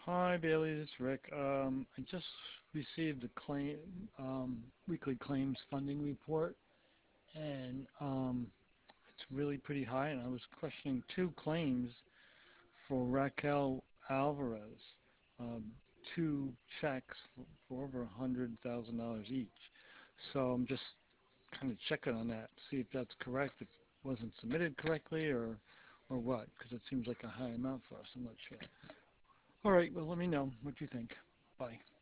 Hi Bailey, this is Rick. I just received the weekly claims funding report, and it's really pretty high. And I was questioning two claims for Raquel Alvarez, um, two checks for over $100,000 each. So I'm just kind of checking on that, see if that's correct, if it wasn't submitted correctly, or what, because it seems like a high amount for us. I'm not sure. All right, well, let me know what you think. Bye.